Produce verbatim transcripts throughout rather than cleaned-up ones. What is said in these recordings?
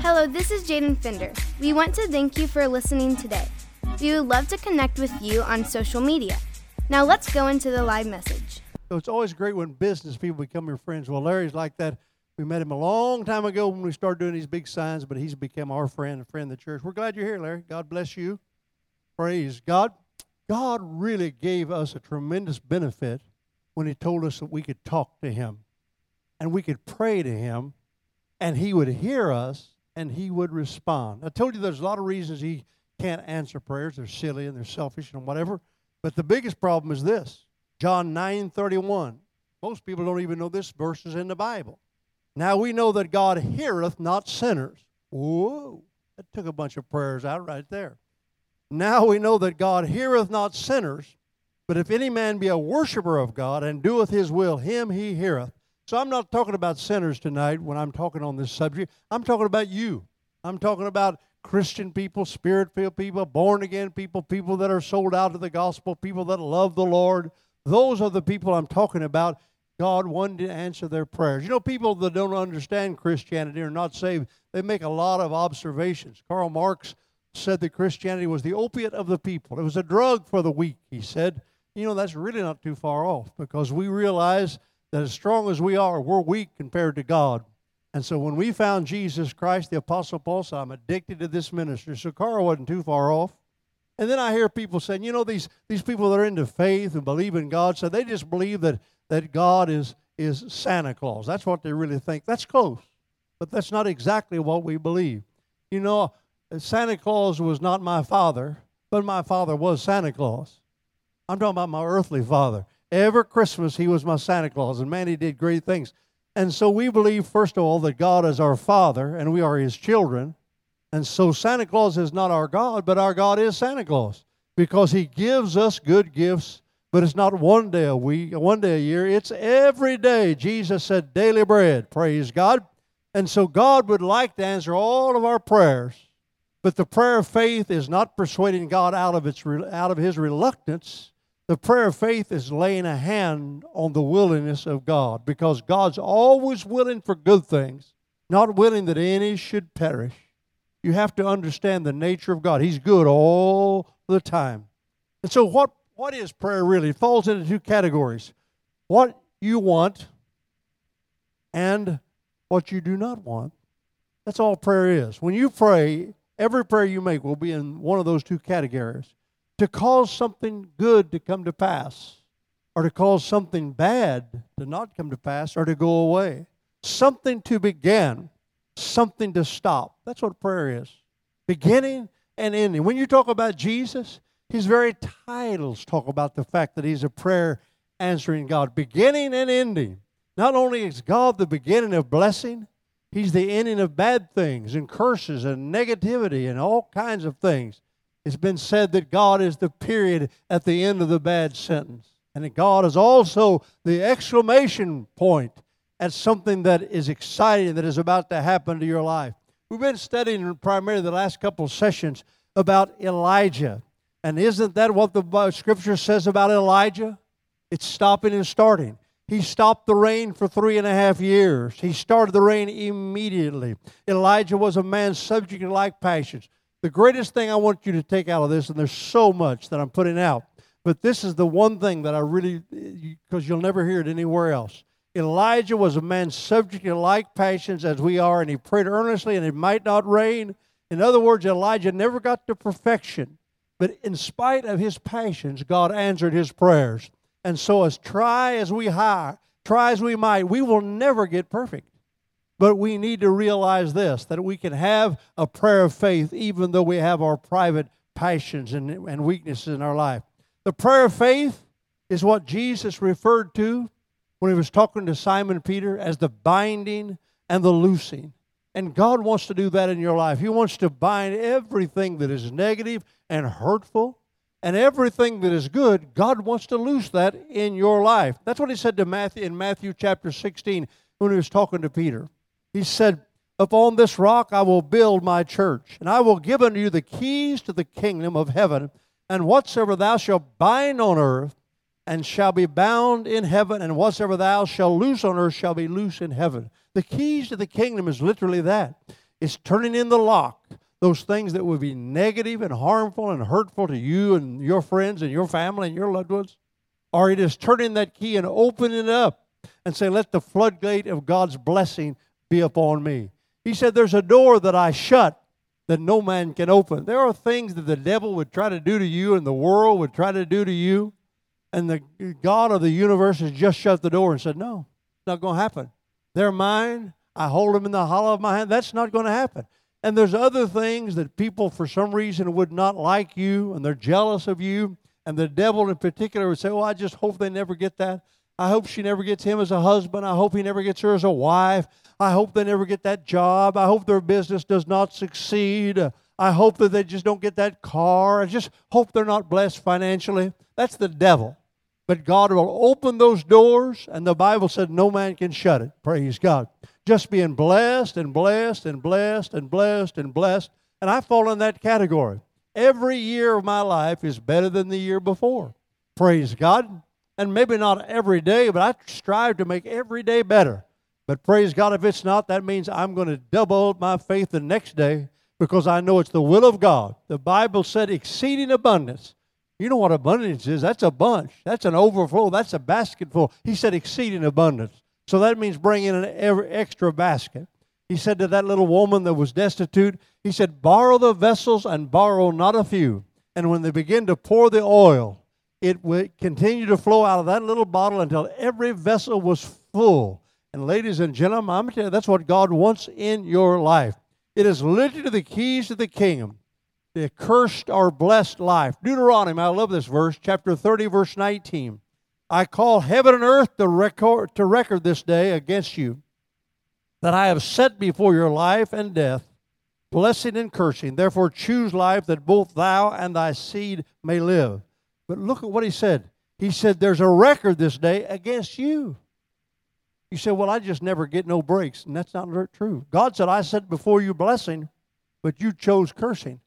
Hello, this is Jaden Fender. We want to thank you for listening today. We would love to connect with you on social media. Now let's go into the live message. So it's always great when business people become your friends. Well, Larry's like that. We met him a long time ago when we started doing these big signs, but he's become our friend, a friend of the church. We're glad you're here, Larry. God bless you. Praise God. God really gave us a tremendous benefit when he told us that we could talk to him and we could pray to him and he would hear us and he would respond. I told you there's a lot of reasons he can't answer prayers. They're silly and they're selfish and whatever. But the biggest problem is this. John nine thirty-one. Most people don't even know this verse is in the Bible. Now we know that God heareth not sinners. Whoa. That took a bunch of prayers out right there. Now we know that God heareth not sinners, but if any man be a worshiper of God and doeth his will, him he heareth. So I'm not talking about sinners tonight when I'm talking on this subject. I'm talking about you. I'm talking about Christian people, Spirit-filled people, born-again people, people that are sold out to the gospel, people that love the Lord. Those are the people I'm talking about. God wanted to answer their prayers. You know, people that don't understand Christianity or not saved, they make a lot of observations. Karl Marx said that Christianity was the opiate of the people. It was a drug for the weak, he said. You know, that's really not too far off because we realize that as strong as we are, we're weak compared to God. And so when we found Jesus Christ, the Apostle Paul said, I'm addicted to this ministry. So Karl wasn't too far off. And then I hear people saying, you know, these, these people that are into faith and believe in God, so they just believe that, that God is, is Santa Claus. That's what they really think. That's close. But that's not exactly what we believe. You know, Santa Claus was not my father, but my father was Santa Claus. I'm talking about my earthly father. Every Christmas, he was my Santa Claus, and man, he did great things. And so we believe, first of all, that God is our Father, and we are his children. And so Santa Claus is not our God, but our God is Santa Claus, because he gives us good gifts, but it's not one day a week, one day a year. It's every day. Jesus said daily bread, praise God. And so God would like to answer all of our prayers, but the prayer of faith is not persuading God out of, its, out of his reluctance. The prayer of faith is laying a hand on the willingness of God, because God's always willing for good things, not willing that any should perish. You have to understand the nature of God. He's good all the time. And so what, what is prayer really? It falls into two categories. What you want and what you do not want. That's all prayer is. When you pray, every prayer you make will be in one of those two categories. To cause something good to come to pass, or to cause something bad to not come to pass, or to go away. Something to begin, something to stop. That's what prayer is. Beginning and ending. When you talk about Jesus, his very titles talk about the fact that he's a prayer answering God. Beginning and ending. Not only is God the beginning of blessing, he's the ending of bad things and curses and negativity and all kinds of things. It's been said that God is the period at the end of the bad sentence. And that God is also the exclamation point at something that is exciting, that is about to happen to your life. We've been studying primarily the last couple of sessions about Elijah. And isn't that what the Scripture says about Elijah? It's stopping and starting. He stopped the rain for three and a half years. He started the rain immediately. Elijah was a man subject to like passions. The greatest thing I want you to take out of this, and there's so much that I'm putting out, but this is the one thing that I really, because you'll never hear it anywhere else. Elijah was a man subject to like passions as we are, and he prayed earnestly, and it might not rain. In other words, Elijah never got to perfection, but in spite of his passions, God answered his prayers. And so as try as we high, try as we might, we will never get perfect. But we need to realize this, that we can have a prayer of faith even though we have our private passions and, and weaknesses in our life. The prayer of faith is what Jesus referred to when he was talking to Simon Peter as the binding and the loosing. And God wants to do that in your life. He wants to bind everything that is negative and hurtful, and everything that is good. God wants to loose that in your life. That's what he said to Matthew in Matthew chapter sixteen when he was talking to Peter. He said, upon this rock I will build my church, and I will give unto you the keys to the kingdom of heaven, and whatsoever thou shalt bind on earth and shall be bound in heaven, and whatsoever thou shalt loose on earth shall be loose in heaven. The keys to the kingdom is literally that. It's turning in the lock. Those things that would be negative and harmful and hurtful to you and your friends and your family and your loved ones. Or it is turning that key and opening it up and say, let the floodgate of God's blessing be upon me. He said, there's a door that I shut that no man can open. There are things that the devil would try to do to you and the world would try to do to you. And the God of the universe has just shut the door and said, no, it's not going to happen. They're mine. I hold them in the hollow of my hand. That's not going to happen. And there's other things that people for some reason would not like you and they're jealous of you. And the devil in particular would say, oh, I just hope they never get that. I hope she never gets him as a husband. I hope he never gets her as a wife. I hope they never get that job. I hope their business does not succeed. Uh, I hope that they just don't get that car. I just hope they're not blessed financially. That's the devil. But God will open those doors, and the Bible said no man can shut it. Praise God. Just being blessed and blessed and blessed and blessed and blessed. And I fall in that category. Every year of my life is better than the year before. Praise God. And maybe not every day, but I strive to make every day better. But praise God, if it's not, that means I'm going to double my faith the next day because I know it's the will of God. The Bible said exceeding abundance. You know what abundance is? That's a bunch. That's an overflow. That's a basket full. He said exceeding abundance. So that means bring in an every extra basket. He said to that little woman that was destitute, he said, borrow the vessels and borrow not a few. And when they begin to pour the oil, it would continue to flow out of that little bottle until every vessel was full. And ladies and gentlemen, I'm going to tell you, that's what God wants in your life. It is literally the keys to the kingdom. The cursed or blessed life. Deuteronomy, I love this verse, chapter thirty, verse nineteen. I call heaven and earth to record, to record this day against you, that I have set before your life and death, blessing and cursing. Therefore choose life that both thou and thy seed may live. But look at what he said. He said there's a record this day against you. You say, well, I just never get no breaks. And that's not true. God said, I set before you blessing, but you chose cursing.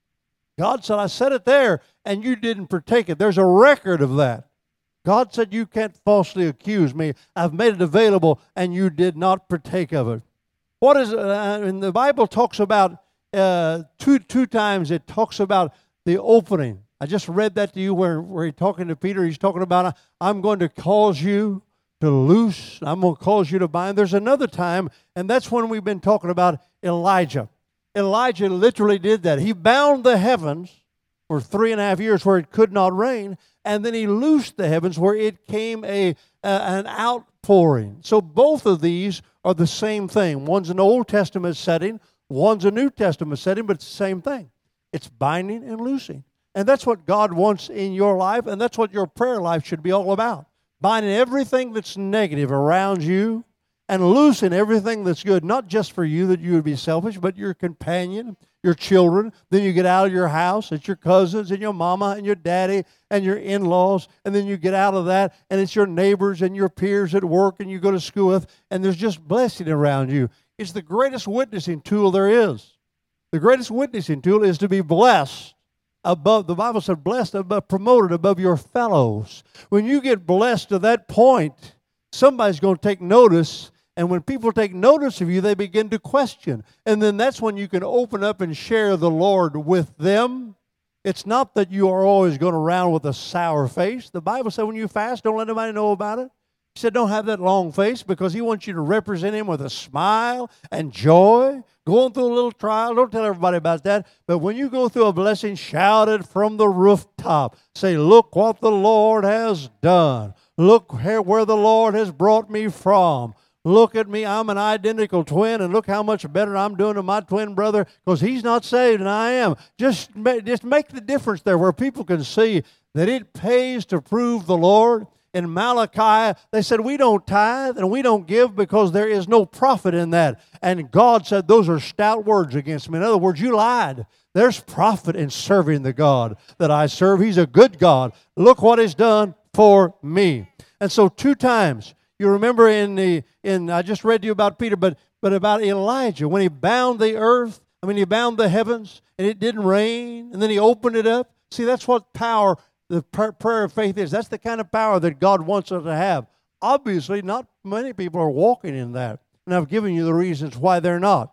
God said, I set it there, and you didn't partake it. There's a record of that. God said, you can't falsely accuse me. I've made it available, and you did not partake of it. What is, uh, and the Bible talks about, uh, two, two times it talks about the opening. I just read that to you where, where he's talking to Peter. He's talking about, I'm going to cause you to loose. I'm going to cause you to bind. There's another time, and that's when we've been talking about Elijah. Elijah literally did that. He bound the heavens for three and a half years where it could not rain, and then he loosed the heavens where it came a, a an outpouring. So both of these are the same thing. One's an Old Testament setting, one's a New Testament setting, but it's the same thing. It's binding and loosing. And that's what God wants in your life, and that's what your prayer life should be all about. Binding everything that's negative around you and loosing everything that's good, not just for you that you would be selfish, but your companion, your children. Then you get out of your house, it's your cousins and your mama and your daddy and your in-laws, and then you get out of that, and it's your neighbors and your peers at work and you go to school with, and there's just blessing around you. It's the greatest witnessing tool there is. The greatest witnessing tool is to be blessed above, the Bible said, blessed above, promoted above your fellows. When you get blessed to that point, somebody's going to take notice. And when people take notice of you, they begin to question. And then that's when you can open up and share the Lord with them. It's not that you are always going around with a sour face. The Bible said when you fast, don't let anybody know about it. He said don't have that long face because he wants you to represent him with a smile and joy. Going through a little trial, don't tell everybody about that. But when you go through a blessing, shout it from the rooftop. Say, look what the Lord has done. Look where the Lord has brought me from. Look at me, I'm an identical twin, and look how much better I'm doing to my twin brother because he's not saved and I am. Just, just make the difference there where people can see that it pays to prove the Lord. In Malachi, they said, we don't tithe and we don't give because there is no profit in that. And God said, those are stout words against me. In other words, you lied. There's profit in serving the God that I serve. He's a good God. Look what He's done for me. And so two times, you remember in the, in I just read to you about Peter, but, but about Elijah, when he bound the earth, I mean, he bound the heavens, and it didn't rain, and then he opened it up. See, that's what power, the prayer of faith is. That's the kind of power that God wants us to have. Obviously, not many people are walking in that, and I've given you the reasons why they're not.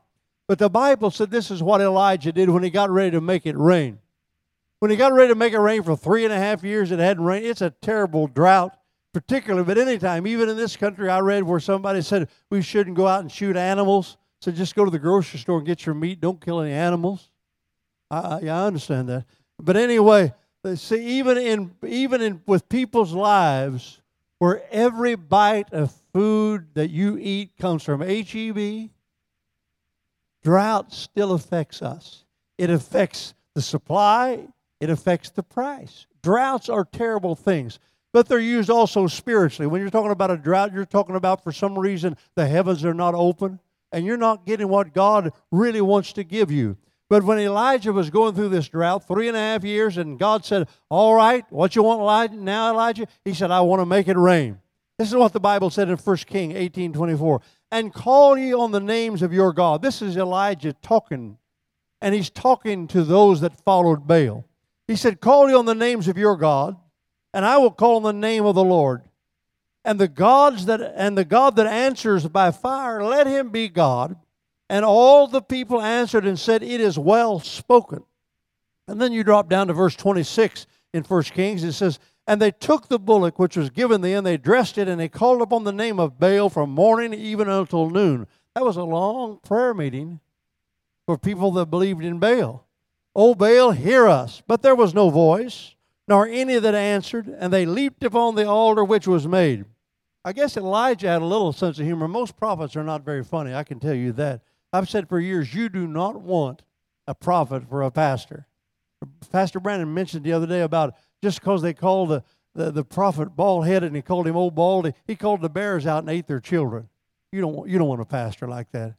But the Bible said this is what Elijah did when he got ready to make it rain. When he got ready to make it rain for three and a half years, it hadn't rained. It's a terrible drought, particularly, but any time, even in this country, I read where somebody said we shouldn't go out and shoot animals. So just go to the grocery store and get your meat. Don't kill any animals. I, yeah, I understand that. But anyway, see, even in even in with people's lives, where every bite of food that you eat comes from H E B, drought still affects us. It affects the supply. It affects the price. Droughts are terrible things, but they're used also spiritually. When you're talking about a drought, you're talking about for some reason the heavens are not open, and you're not getting what God really wants to give you. But when Elijah was going through this drought, three and a half years, and God said, all right, what you want Elijah, now, Elijah? He said, I want to make it rain. This is what the Bible said in First Kings eighteen twenty-four. And call ye on the names of your God. This is Elijah talking, and he's talking to those that followed Baal. He said, call ye on the names of your God, and I will call on the name of the Lord. And the gods that and the God that answers by fire, let him be God. And all the people answered and said, it is well spoken. And then you drop down to verse twenty-six in First Kings. It says, and they took the bullock which was given them, they dressed it, and they called upon the name of Baal from morning even until noon. That was a long prayer meeting for people that believed in Baal. O Baal, hear us. But there was no voice, nor any that answered, and they leaped upon the altar which was made. I guess Elijah had a little sense of humor. Most prophets are not very funny, I can tell you that. I've said for years, you do not want a prophet for a pastor. Pastor Brandon mentioned the other day about just because they called the, the, the prophet bald-headed and he called him old baldy, he called the bears out and ate their children. You don't want, you don't want a pastor like that.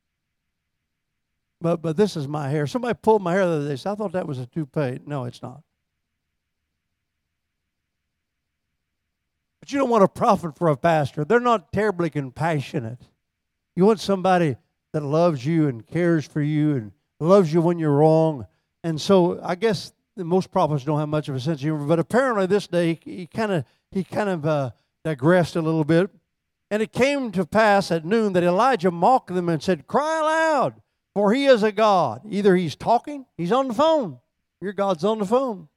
But but this is my hair. Somebody pulled my hair the other day, so I thought that was a toupee. No, it's not. But you don't want a prophet for a pastor. They're not terribly compassionate. You want somebody that loves you and cares for you and loves you when you're wrong. And so I guess most prophets don't have much of a sense of humor, but apparently this day he kind of he kind of uh, digressed a little bit. And it came to pass at noon that Elijah mocked them and said, cry aloud, for he is a God. Either he's talking, he's on the phone. Your God's on the phone.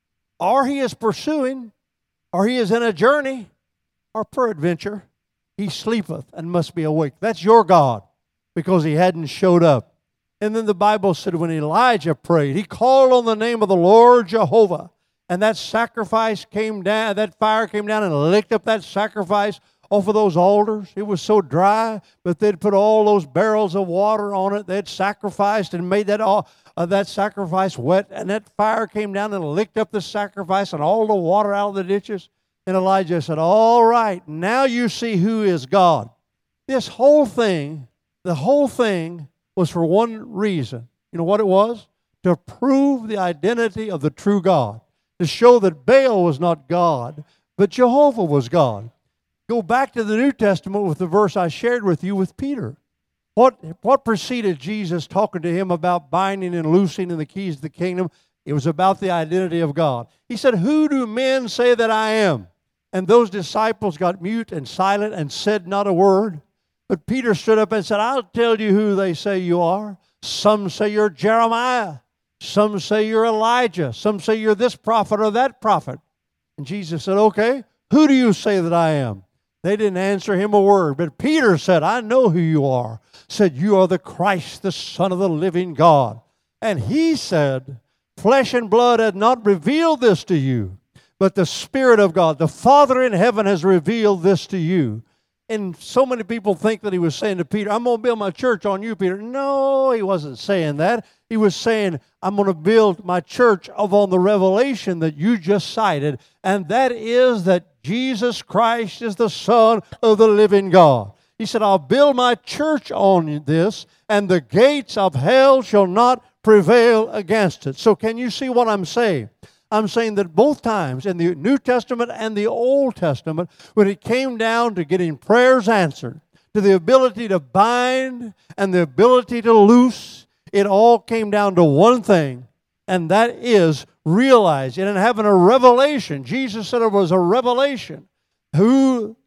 Or he is pursuing, or he is in a journey, or peradventure he sleepeth and must be awake. That's your God, because he hadn't showed up. And then the Bible said when Elijah prayed, he called on the name of the Lord Jehovah. And that sacrifice came down, that fire came down and licked up that sacrifice off of those altars. It was so dry, but they'd put all those barrels of water on it. They'd sacrificed and made that all, uh, that sacrifice wet. And that fire came down and licked up the sacrifice and all the water out of the ditches. And Elijah said, all right, now you see who is God. This whole thing, the whole thing was for one reason. You know what it was? To prove the identity of the true God. To show that Baal was not God, but Jehovah was God. Go back to the New Testament with the verse I shared with you with Peter. What, what preceded Jesus talking to him about binding and loosing and the keys of the kingdom? It was about the identity of God. He said, who do men say that I am? And those disciples got mute and silent and said not a word. But Peter stood up and said, I'll tell you who they say you are. Some say you're Jeremiah. Some say you're Elijah. Some say you're this prophet or that prophet. And Jesus said, okay, who do you say that I am? They didn't answer him a word. But Peter said, I know who you are. Said, you are the Christ, the Son of the living God. And he said, flesh and blood had not revealed this to you, but the Spirit of God, the Father in heaven, has revealed this to you. And so many people think that he was saying to Peter, I'm going to build my church on you, Peter. No, he wasn't saying that. He was saying, I'm going to build my church upon the revelation that you just cited, and that is that Jesus Christ is the Son of the living God. He said, I'll build my church on this, and the gates of hell shall not prevail against it. So can you see what I'm saying? I'm saying that both times, in the New Testament and the Old Testament, when it came down to getting prayers answered, to the ability to bind and the ability to loose, it all came down to one thing, and that is realizing and having a revelation. Jesus said it was a revelation. Who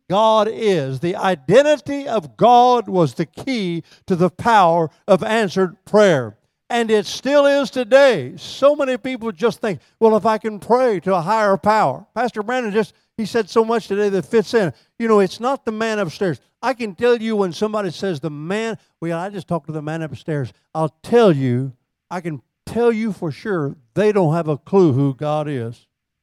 God is. The identity of God was the key to the power of answered prayer. And it still is today. So many people just think, well, if I can pray to a higher power. Pastor Brandon just, he said so much today that fits in. You know, it's not the man upstairs. I can tell you when somebody says the man, well, I just talked to the man upstairs. I'll tell you, I can tell you for sure, they don't have a clue who God is.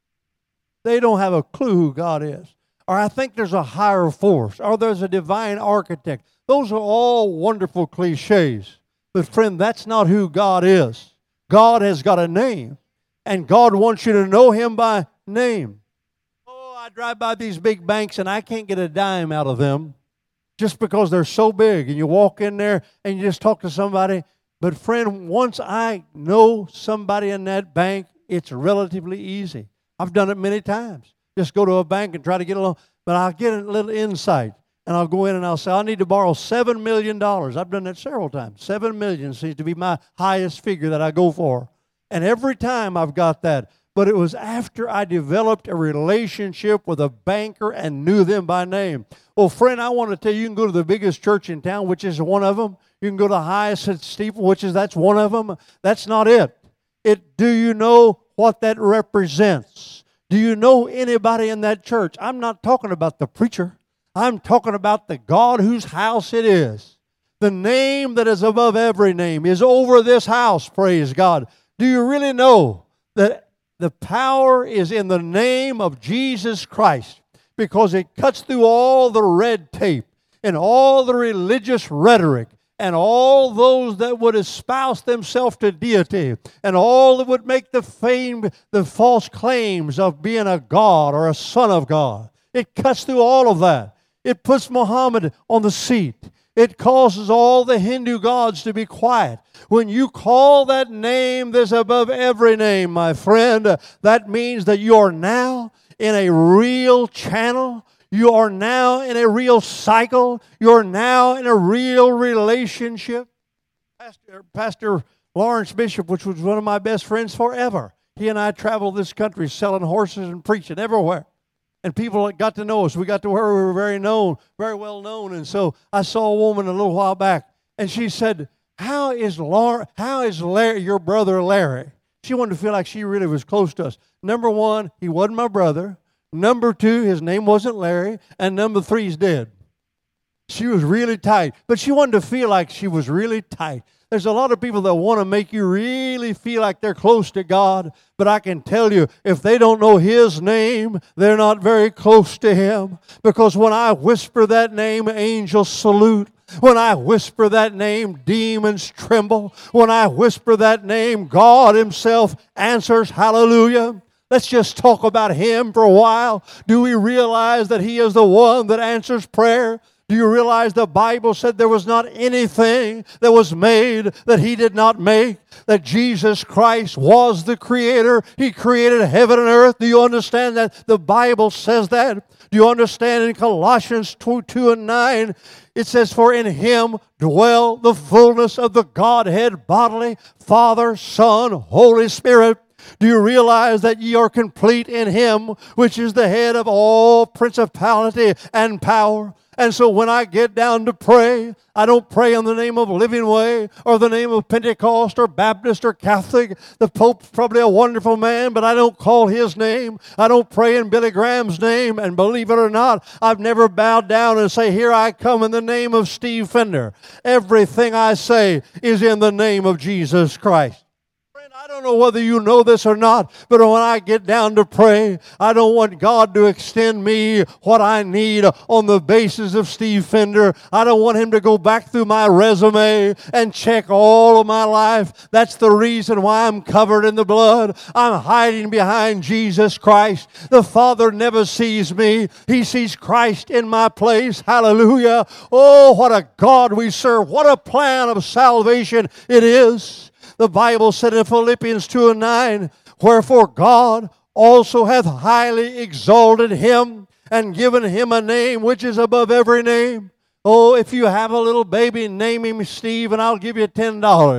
They don't have a clue who God is. Or I think there's a higher force, or there's a divine architect. Those are all wonderful cliches. But friend, that's not who God is. God has got a name, and God wants you to know Him by name. Oh, I drive by these big banks, and I can't get a dime out of them just because they're so big. And you walk in there, and you just talk to somebody. But friend, once I know somebody in that bank, it's relatively easy. I've done it many times. Just go to a bank and try to get along. But I'll get a little insight. And I'll go in and I'll say, I need to borrow seven million dollars. I've done that several times. seven million dollars seems to be my highest figure that I go for. And every time I've got that. But it was after I developed a relationship with a banker and knew them by name. Well, friend, I want to tell you, you can go to the biggest church in town, which is one of them. You can go to the highest steeple, which is, that's one of them. That's not it. It. Do you know what that represents? Do you know anybody in that church? I'm not talking about the preacher. I'm talking about the God whose house it is. The name that is above every name is over this house, praise God. Do you really know that the power is in the name of Jesus Christ? Because it cuts through all the red tape and all the religious rhetoric and all those that would espouse themselves to deity and all that would make the fame, the false claims of being a God or a son of God. It cuts through all of that. It puts Muhammad on the seat. It causes all the Hindu gods to be quiet. When you call that name that's above every name, my friend, that means that you are now in a real channel. You are now in a real cycle. You are now in a real relationship. Pastor, Pastor Lawrence Bishop, which was one of my best friends forever, he and I traveled this country selling horses and preaching everywhere. And people got to know us. We got to where we were very known, very well known. And so I saw a woman a little while back, and she said, how is Laura, how is Larry, your brother Larry? She wanted to feel like she really was close to us. Number one, he wasn't my brother. Number two, his name wasn't Larry. And number three, he's dead. She was really tight. But she wanted to feel like she was really tight. There's a lot of people that want to make you really feel like they're close to God. But I can tell you, if they don't know His name, they're not very close to Him. Because when I whisper that name, angels salute. When I whisper that name, demons tremble. When I whisper that name, God Himself answers, hallelujah. Let's just talk about Him for a while. Do we realize that He is the one that answers prayer? Do you realize the Bible said there was not anything that was made that He did not make? That Jesus Christ was the Creator. He created heaven and earth. Do you understand that? The Bible says that. Do you understand in Colossians two, two and nine, it says, for in Him dwell the fullness of the Godhead bodily, Father, Son, Holy Spirit. Do you realize that ye are complete in Him, which is the head of all principality and power? And so when I get down to pray, I don't pray in the name of Living Way or the name of Pentecost or Baptist or Catholic. The Pope's probably a wonderful man, but I don't call his name. I don't pray in Billy Graham's name. And believe it or not, I've never bowed down and say, here I come in the name of Steve Fender. Everything I say is in the name of Jesus Christ. I don't know whether you know this or not, but when I get down to pray, I don't want God to extend me what I need on the basis of Steve Fender. I don't want Him to go back through my resume and check all of my life. That's the reason why I'm covered in the blood. I'm hiding behind Jesus Christ. The Father never sees me. He sees Christ in my place. Hallelujah. Oh, what a God we serve. What a plan of salvation it is. The Bible said in Philippians two and nine, wherefore God also hath highly exalted Him and given Him a name which is above every name. Oh, if you have a little baby, name him Steve and I'll give you ten dollars.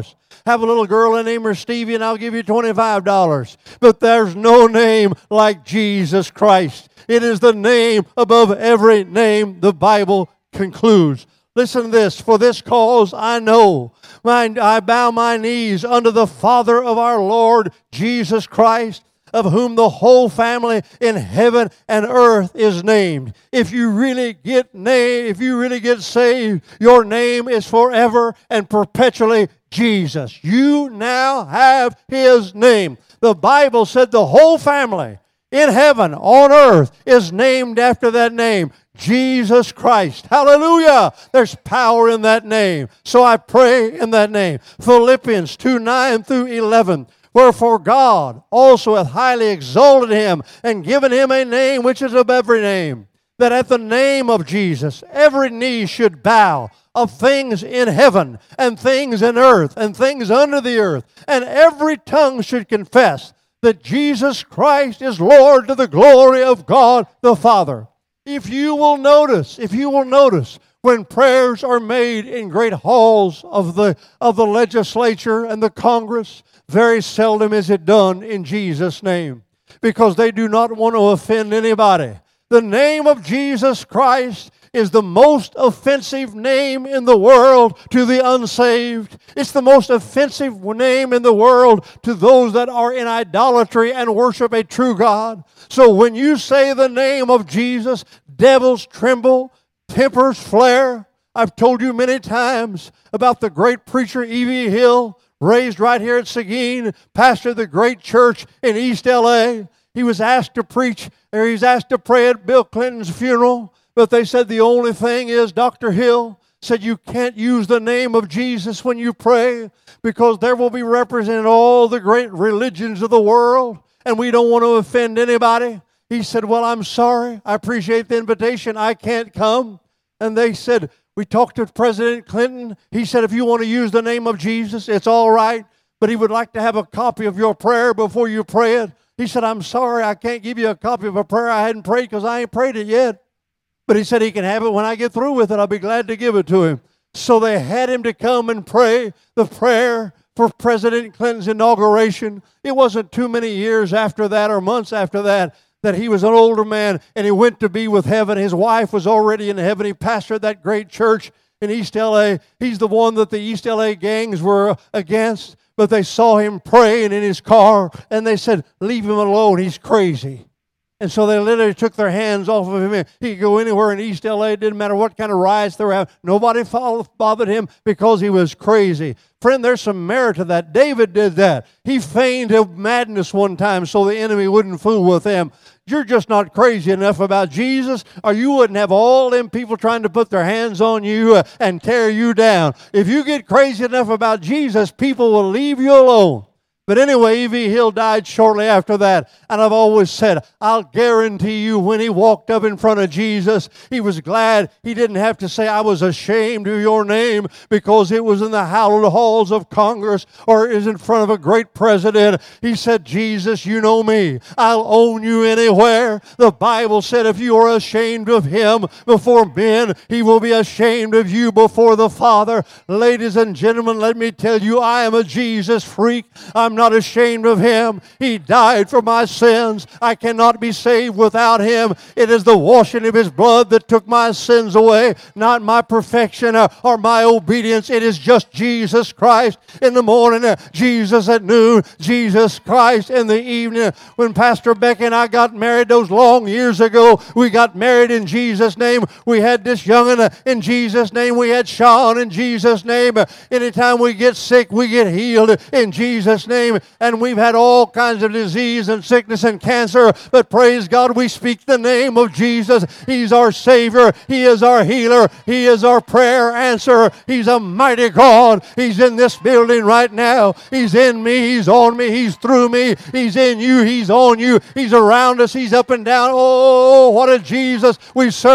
have a little girl and name her Stevie and I'll give you twenty-five dollars. But there's no name like Jesus Christ. It is the name above every name, the Bible concludes. Listen to this. For this cause I know, my, I bow my knees unto the Father of our Lord Jesus Christ, of whom the whole family in heaven and earth is named. If you really get named, if you really get saved, your name is forever and perpetually Jesus. You now have His name. The Bible said the whole family in heaven, on earth, is named after that name, Jesus Christ. Hallelujah! There's power in that name. So I pray in that name. Philippians two, nine through eleven. Wherefore God also hath highly exalted Him, and given Him a name which is above every name, that at the name of Jesus every knee should bow, of things in heaven, and things in earth, and things under the earth, and every tongue should confess that Jesus Christ is Lord, to the glory of God the Father. If you will notice, if you will notice, when prayers are made in great halls of the of the legislature and the Congress, very seldom is it done in Jesus' name, because they do not want to offend anybody. The name of Jesus Christ is the most offensive name in the world to the unsaved. It's the most offensive name in the world to those that are in idolatry and worship a true God. So when you say the name of Jesus, devils tremble, tempers flare. I've told you many times about the great preacher E V Hill, raised right here at Seguin, pastor of the great church in East L A. He was asked to preach, or he was asked to pray at Bill Clinton's funeral. But they said the only thing is, Doctor Hill said, you can't use the name of Jesus when you pray, because there will be represented all the great religions of the world, and we don't want to offend anybody. He said, well, I'm sorry. I appreciate the invitation. I can't come. And they said, we talked to President Clinton. He said, if you want to use the name of Jesus, it's all right, but he would like to have a copy of your prayer before you pray it. He said, I'm sorry, I can't give you a copy of a prayer I hadn't prayed because I ain't prayed it yet. But he said he can have it when I get through with it. I'll be glad to give it to him. So they had him to come and pray the prayer for President Clinton's inauguration. It wasn't too many years after that, or months after that, that he was an older man and he went to be with heaven. His wife was already in heaven. He pastored that great church in East L A. He's the one that the East L A gangs were against. But they saw him praying in his car, and they said, leave him alone, he's crazy. And so they literally took their hands off of him. He could go anywhere in East L A. It didn't matter what kind of riots they were having. Nobody bothered him because he was crazy. Friend, there's some merit to that. David did that. He feigned madness one time so the enemy wouldn't fool with him. You're just not crazy enough about Jesus, or you wouldn't have all them people trying to put their hands on you uh, and tear you down. If you get crazy enough about Jesus, people will leave you alone. But anyway, E V Hill died shortly after that. And I've always said, I'll guarantee you when he walked up in front of Jesus, he was glad he didn't have to say, I was ashamed of your name, because it was in the hallowed halls of Congress or is in front of a great president. He said, Jesus, you know me. I'll own you anywhere. The Bible said if you are ashamed of him before men, he will be ashamed of you before the Father. Ladies and gentlemen, let me tell you, I am a Jesus freak. I'm not ashamed of him. He died for my sins. I cannot be saved without him. It is the washing of his blood that took my sins away, not my perfection or, or my obedience. It is just Jesus Christ in the morning, uh, Jesus at noon, Jesus Christ in the evening. When Pastor Becky and I got married those long years ago, we got married in Jesus' name. We had this young'un uh, in Jesus' name. We had Sean in Jesus' name. Uh, anytime we get sick, we get healed in Jesus' name. And we've had all kinds of disease and sickness and cancer, but praise God, we speak the name of Jesus. He's our Savior. He is our healer. He is our prayer answerer. He's a mighty God. He's in this building right now. He's in me. He's on me. He's through me. He's in you. He's on you. He's around us. He's up and down. Oh, what a Jesus we serve.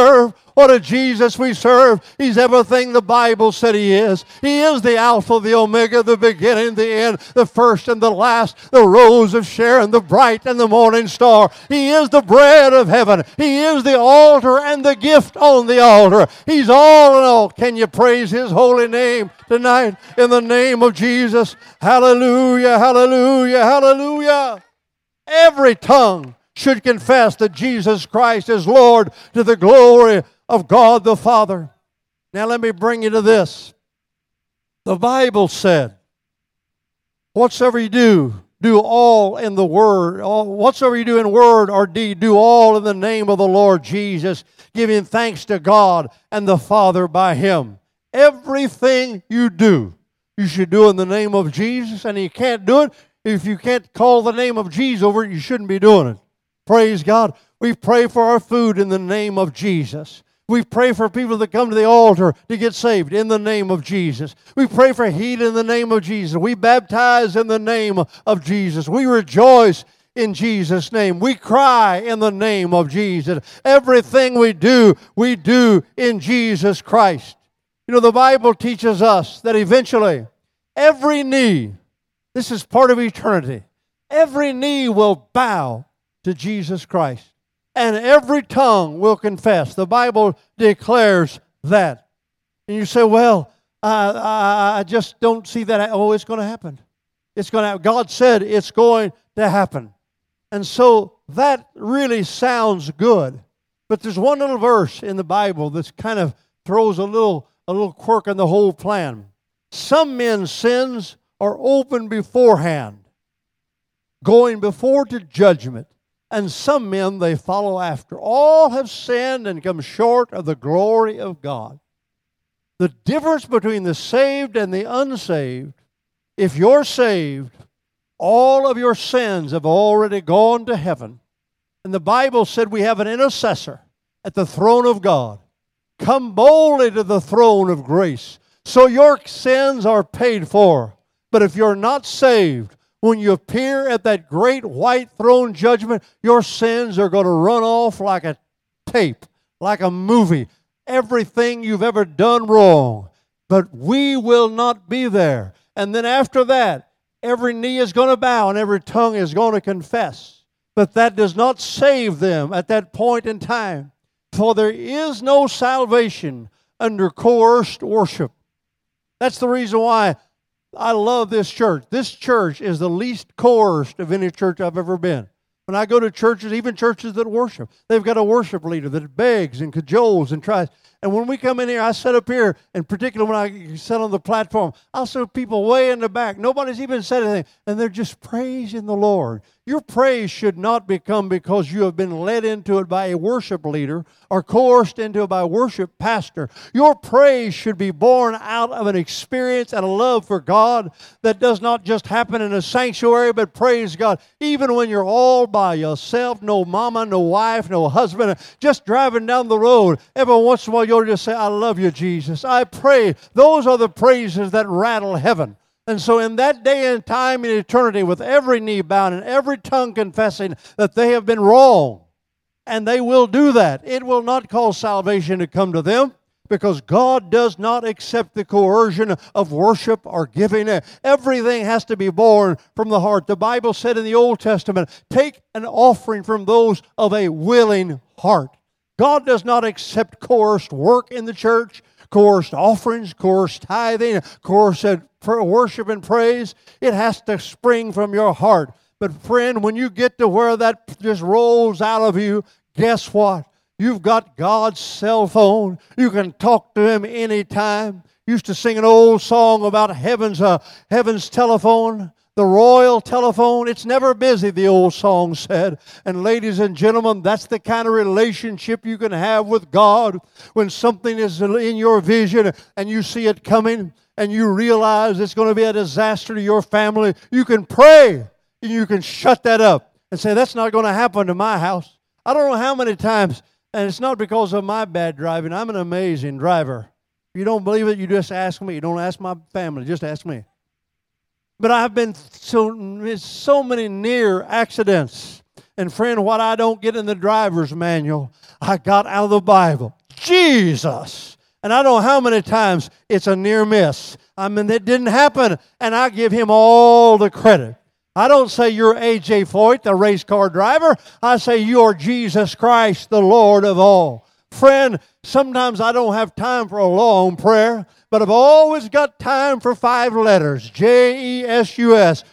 What a Jesus we serve. He's everything the Bible said He is. He is the Alpha, the Omega, the beginning, the end, the first and the last, the rose of Sharon, the bright and the morning star. He is the bread of heaven. He is the altar and the gift on the altar. He's all in all. Can you praise His holy name tonight in the name of Jesus? Hallelujah, hallelujah, hallelujah. Every tongue should confess that Jesus Christ is Lord to the glory of God the Father. Now let me bring you to this. The Bible said, whatsoever you do, do all in the word. All, whatsoever you do in word or deed, do all in the name of the Lord Jesus, giving thanks to God and the Father by Him. Everything you do, you should do in the name of Jesus, and you can't do it. If you can't call the name of Jesus over it, you shouldn't be doing it. Praise God. We pray for our food in the name of Jesus. We pray for people that come to the altar to get saved in the name of Jesus. We pray for healing in the name of Jesus. We baptize in the name of Jesus. We rejoice in Jesus' name. We cry in the name of Jesus. Everything we do, we do in Jesus Christ. You know, the Bible teaches us that eventually every knee, this is part of eternity, every knee will bow to Jesus Christ. And every tongue will confess. The Bible declares that. And you say, well, uh, I, I just don't see that. Oh, it's going to happen. It's going to happen. God said it's going to happen. And so that really sounds good. But there's one little verse in the Bible that kind of throws a little, a little quirk in the whole plan. Some men's sins are open beforehand, going before to judgment. And some men they follow after. All have sinned and come short of the glory of God. The difference between the saved and the unsaved, if you're saved, all of your sins have already gone to heaven. And the Bible said we have an intercessor at the throne of God. Come boldly to the throne of grace. So your sins are paid for. But if you're not saved, when you appear at that great white throne judgment, your sins are going to run off like a tape, like a movie. Everything you've ever done wrong. But we will not be there. And then after that, every knee is going to bow and every tongue is going to confess. But that does not save them at that point in time. For there is no salvation under coerced worship. That's the reason why I love this church. This church is the least coerced of any church I've ever been. When I go to churches, even churches that worship, they've got a worship leader that begs and cajoles and tries. And when we come in here, I sit up here, and particularly when I sit on the platform, I'll see people way in the back. Nobody's even said anything, and they're just praising the Lord. Your praise should not become because you have been led into it by a worship leader or coerced into it by a worship pastor. Your praise should be born out of an experience and a love for God that does not just happen in a sanctuary, but praise God, even when you're all by yourself, no mama, no wife, no husband, just driving down the road. Every once in a while, you'll just say, I love you, Jesus. I pray. Those are the praises that rattle heaven. And so in that day and time in eternity, with every knee bowed and every tongue confessing that they have been wrong, and they will do that, it will not cause salvation to come to them, because God does not accept the coercion of worship or giving. Everything has to be born from the heart. The Bible said in the Old Testament, take an offering from those of a willing heart. God does not accept coerced work in the church, coerced offerings, coerced tithing, coerced worship and praise. It has to spring from your heart. But friend, when you get to where that just rolls out of you, guess what? You've got God's cell phone. You can talk to Him anytime. Used to sing an old song about heaven's uh, heaven's telephone. The royal telephone, it's never busy, the old song said. And ladies and gentlemen, that's the kind of relationship you can have with God when something is in your vision and you see it coming and you realize it's going to be a disaster to your family. You can pray and you can shut that up and say, that's not going to happen to my house. I don't know how many times, and it's not because of my bad driving. I'm an amazing driver. If you don't believe it, you just ask me. You don't ask my family, just ask me. But I've been so, so many near accidents. And friend, what I don't get in the driver's manual, I got out of the Bible. Jesus. And I don't know how many times it's a near miss. I mean, it didn't happen, and I give him all the credit. I don't say you're A J Foyt, the race car driver. I say you're Jesus Christ, the Lord of all. Friend, sometimes I don't have time for a long prayer, but I've always got time for five letters. J E S U S.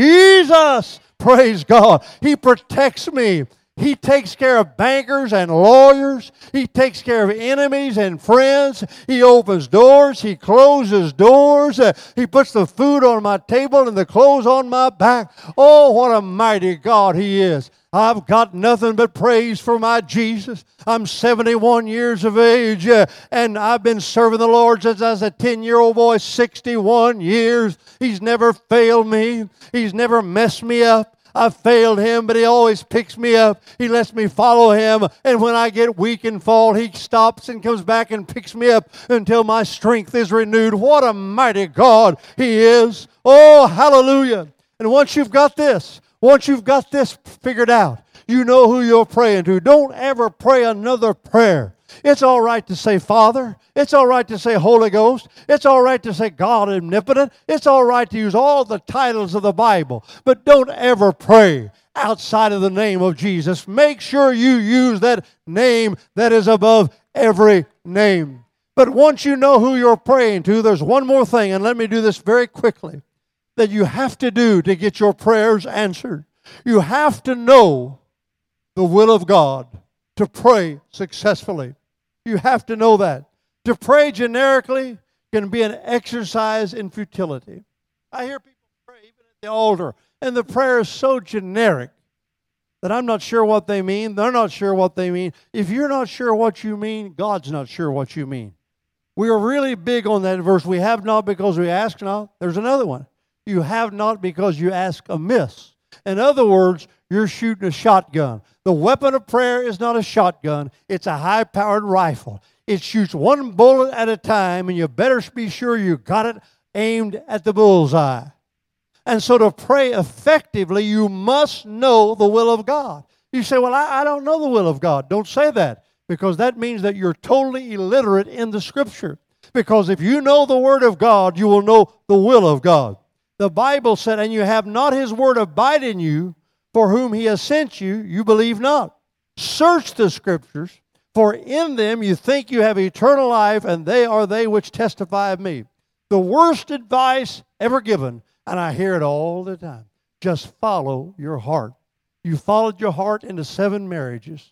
Jesus! Praise God. He protects me. He takes care of bankers and lawyers. He takes care of enemies and friends. He opens doors. He closes doors. Uh, he puts the food on my table and the clothes on my back. Oh, what a mighty God He is. I've got nothing but praise for my Jesus. I'm seventy-one years of age, uh, and I've been serving the Lord since I was a ten-year-old boy, sixty-one years. He's never failed me. He's never messed me up. I failed Him, but He always picks me up. He lets me follow Him. And when I get weak and fall, He stops and comes back and picks me up until my strength is renewed. What a mighty God He is. Oh, hallelujah. And once you've got this, once you've got this figured out, you know who you're praying to. Don't ever pray another prayer. It's all right to say Father. It's all right to say Holy Ghost. It's all right to say God Omnipotent. It's all right to use all the titles of the Bible. But don't ever pray outside of the name of Jesus. Make sure you use that name that is above every name. But once you know who you're praying to, there's one more thing, and let me do this very quickly, that you have to do to get your prayers answered. You have to know the will of God to pray successfully. You have to know that. To pray generically can be an exercise in futility. I hear people pray even at the altar, and the prayer is so generic that I'm not sure what they mean. They're not sure what they mean. If you're not sure what you mean, God's not sure what you mean. We are really big on that verse. We have not because we ask not. There's another one. You have not because you ask amiss. In other words, you're shooting a shotgun. The weapon of prayer is not a shotgun. It's a high-powered rifle. It shoots one bullet at a time, and you better be sure you got it aimed at the bullseye. And so to pray effectively, you must know the will of God. You say, well, I, I don't know the will of God. Don't say that, because that means that you're totally illiterate in the Scripture. Because if you know the Word of God, you will know the will of God. The Bible said, and you have not His Word abide in you, for whom He has sent you, you believe not. Search the Scriptures, for in them you think you have eternal life, and they are they which testify of me. The worst advice ever given, and I hear it all the time, just follow your heart. You followed your heart into seven marriages.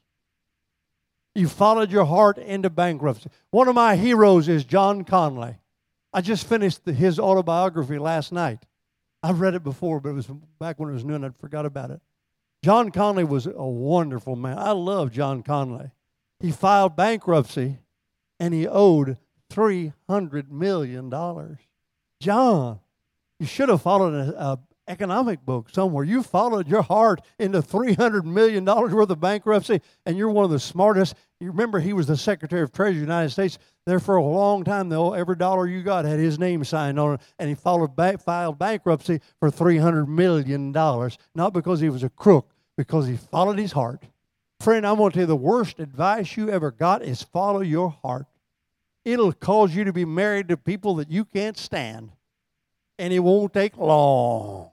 You followed your heart into bankruptcy. One of my heroes is John Conley. I just finished the, his autobiography last night. I've read it before, but it was back when it was new and I forgot about it. John Conley was a wonderful man. I love John Conley. He filed bankruptcy, and he owed three hundred million dollars. John, you should have followed an economic book somewhere. You followed your heart into three hundred million dollars worth of bankruptcy, and you're one of the smartest. You remember he was the Secretary of Treasury of the United States. There for a long time, though, every dollar you got had his name signed on it, and he followed back, filed bankruptcy for three hundred million dollars, not because he was a crook, because he followed his heart. Friend, I'm going to tell you, the worst advice you ever got is follow your heart. It'll cause you to be married to people that you can't stand, and it won't take long.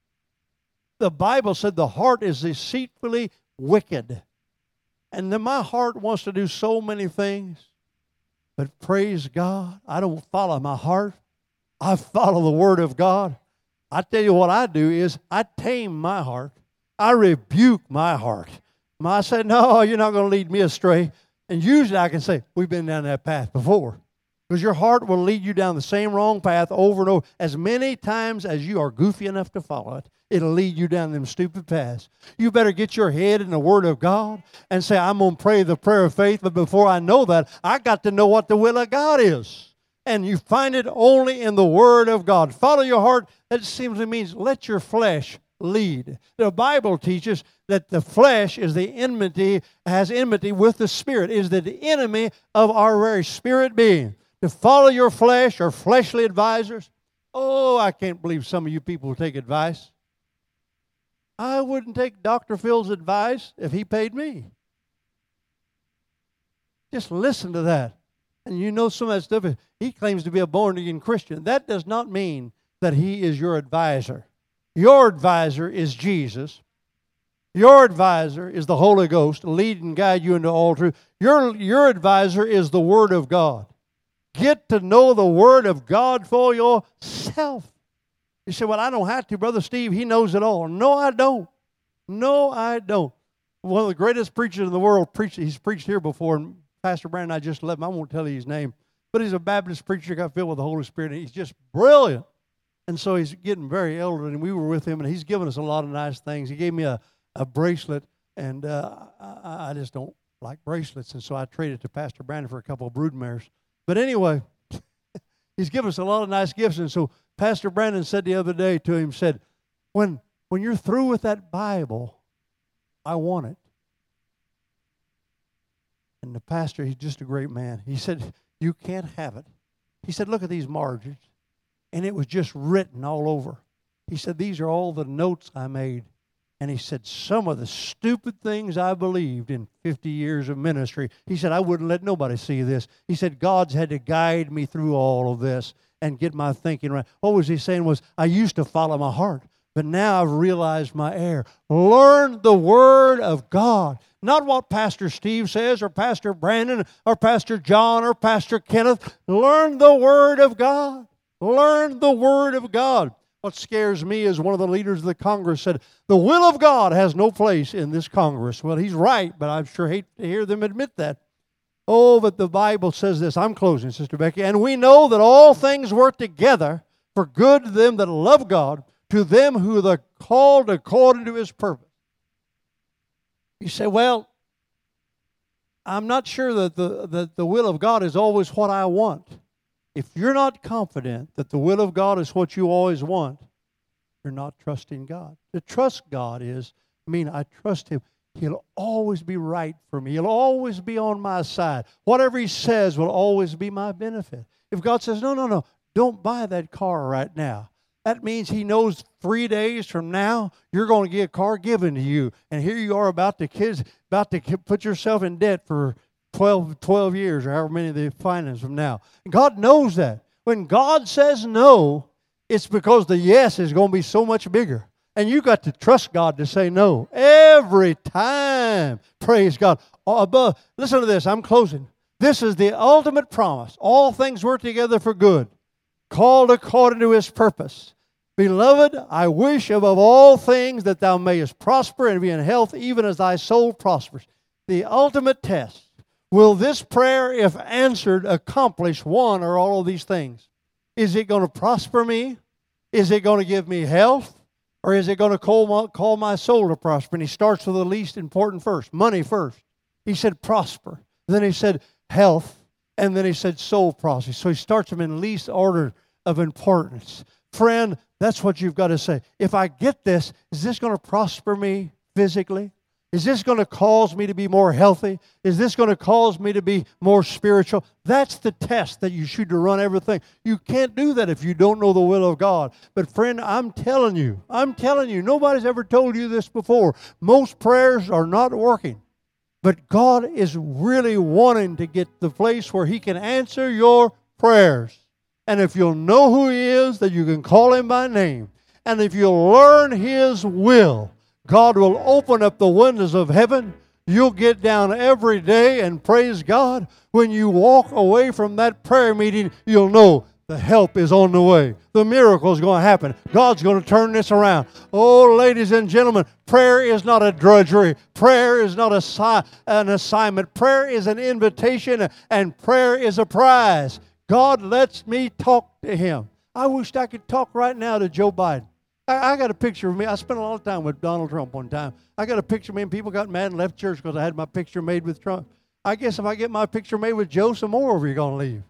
The Bible said the heart is deceitfully wicked. And then my heart wants to do so many things. But praise God, I don't follow my heart. I follow the Word of God. I tell you what I do is I tame my heart. I rebuke my heart. I say, no, you're not going to lead me astray. And usually I can say, we've been down that path before. Because your heart will lead you down the same wrong path over and over. As many times as you are goofy enough to follow it, it'll lead you down them stupid paths. You better get your head in the Word of God and say, I'm going to pray the prayer of faith. But before I know that, I got to know what the will of God is. And you find it only in the Word of God. Follow your heart. That simply means let your flesh lead. The Bible teaches that the flesh is the enmity, has enmity with the Spirit, is the enemy of our very spirit being. To follow your flesh or fleshly advisors, oh, I can't believe some of you people will take advice. I wouldn't take Doctor Phil's advice if he paid me. Just listen to that. And you know some of that stuff. He claims to be a born-again Christian. That does not mean that he is your advisor. Your advisor is Jesus. Your advisor is the Holy Ghost, lead and guide you into all truth. Your, your advisor is the Word of God. Get to know the Word of God for yourself. You say, well, I don't have to. Brother Steve, he knows it all. No, I don't. No, I don't. One of the greatest preachers in the world, preached, he's preached here before, and Pastor Brandon, I just left him. I won't tell you his name. But he's a Baptist preacher, got filled with the Holy Spirit, and he's just brilliant. And so he's getting very elderly, and we were with him, and he's given us a lot of nice things. He gave me a, a bracelet, and uh, I, I just don't like bracelets, and so I traded to Pastor Brandon for a couple of broodmares. But anyway, he's given us a lot of nice gifts, and so Pastor Brandon said the other day to him, said, when, when you're through with that Bible, I want it. And the pastor, he's just a great man. He said, you can't have it. He said, look at these margins. And it was just written all over. He said, these are all the notes I made. And he said, some of the stupid things I believed in fifty years of ministry. He said, I wouldn't let nobody see this. He said, God's had to guide me through all of this and get my thinking right. What was he saying was, I used to follow my heart, but now I've realized my error. Learn the Word of God. Not what Pastor Steve says or Pastor Brandon or Pastor John or Pastor Kenneth. Learn the Word of God. Learn the Word of God. What scares me is one of the leaders of the Congress said, the will of God has no place in this Congress. Well, he's right, but I sure hate to hear them admit that. Oh, but the Bible says this. I'm closing, Sister Becky. And we know that all things work together for good to them that love God, to them who are called according to His purpose. You say, well, I'm not sure that the, that the will of God is always what I want. If you're not confident that the will of God is what you always want, you're not trusting God. To trust God is, I mean, I trust Him. He'll always be right for me. He'll always be on my side. Whatever He says will always be my benefit. If God says, no, no, no, don't buy that car right now, that means He knows three days from now you're going to get a car given to you. And here you are about to kids, about to put yourself in debt for twelve, twelve years or however many they finance from now. And God knows that. When God says no, it's because the yes is going to be so much bigger. And you got to trust God to say no every time. Praise God. Above, listen to this. I'm closing. This is the ultimate promise. All things work together for good, called according to His purpose. Beloved, I wish above all things that thou mayest prosper and be in health, even as thy soul prospers. The ultimate test. Will this prayer, if answered, accomplish one or all of these things? Is it going to prosper me? Is it going to give me health? Or is it going to call my, call my soul to prosper? And he starts with the least important first, money first. He said prosper. Then he said health. And then he said soul prosper. So he starts them in least order of importance. Friend, that's what you've got to say. If I get this, is this going to prosper me physically? Is this going to cause me to be more healthy? Is this going to cause me to be more spiritual? That's the test that you should run everything. You can't do that if you don't know the will of God. But friend, I'm telling you, I'm telling you, nobody's ever told you this before. Most prayers are not working. But God is really wanting to get the place where He can answer your prayers. And if you'll know who He is, that you can call Him by name. And if you'll learn His will, God will open up the windows of heaven. You'll get down every day and praise God. When you walk away from that prayer meeting, you'll know the help is on the way. The miracle is going to happen. God's going to turn this around. Oh, ladies and gentlemen, prayer is not a drudgery. Prayer is not a si- an assignment. Prayer is an invitation, and prayer is a prize. God lets me talk to Him. I wished I could talk right now to Joe Biden. I, I got a picture of me. I spent a lot of time with Donald Trump one time. I got a picture of me, and people got mad and left church because I had my picture made with Trump. I guess if I get my picture made with Joe, some more of you are going to leave.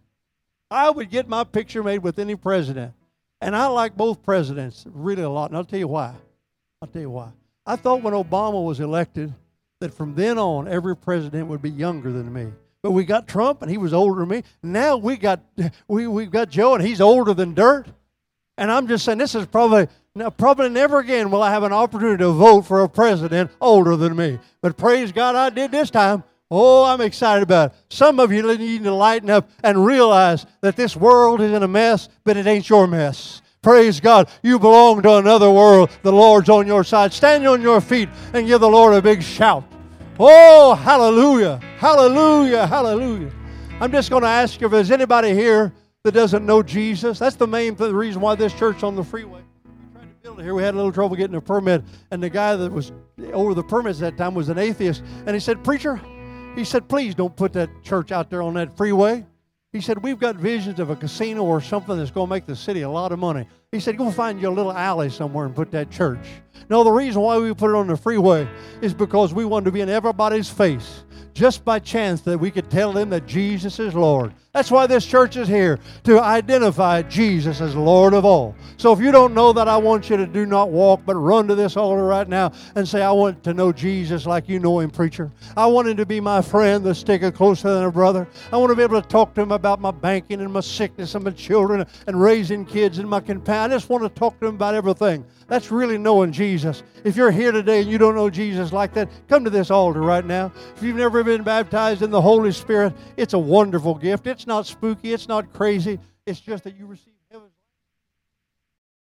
I would get my picture made with any president. And I like both presidents really a lot, and I'll tell you why. I'll tell you why. I thought when Obama was elected that from then on, every president would be younger than me. But we got Trump, and he was older than me. Now we got we we've got Joe, and he's older than dirt. And I'm just saying, this is probably now probably never again will I have an opportunity to vote for a president older than me. But praise God, I did this time. Oh, I'm excited about it. Some of you need to lighten up and realize that this world is in a mess, but it ain't your mess. Praise God. You belong to another world. The Lord's on your side. Stand on your feet and give the Lord a big shout. Oh, hallelujah. Hallelujah. Hallelujah. I'm just going to ask you if there's anybody here that doesn't know Jesus. That's the main th- the reason why this church on the freeway. We tried to build it here. We had a little trouble getting a permit. And the guy that was over the permits at that time was an atheist. And he said, preacher, he said, please don't put that church out there on that freeway. He said, we've got visions of a casino or something that's going to make the city a lot of money. He said, go find you a little alley somewhere and put that church. No, the reason why we put it on the freeway is because we wanted to be in everybody's face, just by chance that we could tell them that Jesus is Lord. That's why this church is here, to identify Jesus as Lord of all. So if you don't know that, I want you to do not walk, but run to this altar right now and say, I want to know Jesus like you know him, preacher. I want him to be my friend that's sticking closer than a brother. I want to be able to talk to him about my banking and my sickness and my children and raising kids and my companion. I just want to talk to him about everything. That's really knowing Jesus. If you're here today and you don't know Jesus like that, come to this altar right now. If you've never been baptized in the Holy Spirit, it's a wonderful gift. It's not spooky. It's not crazy. It's just that you receive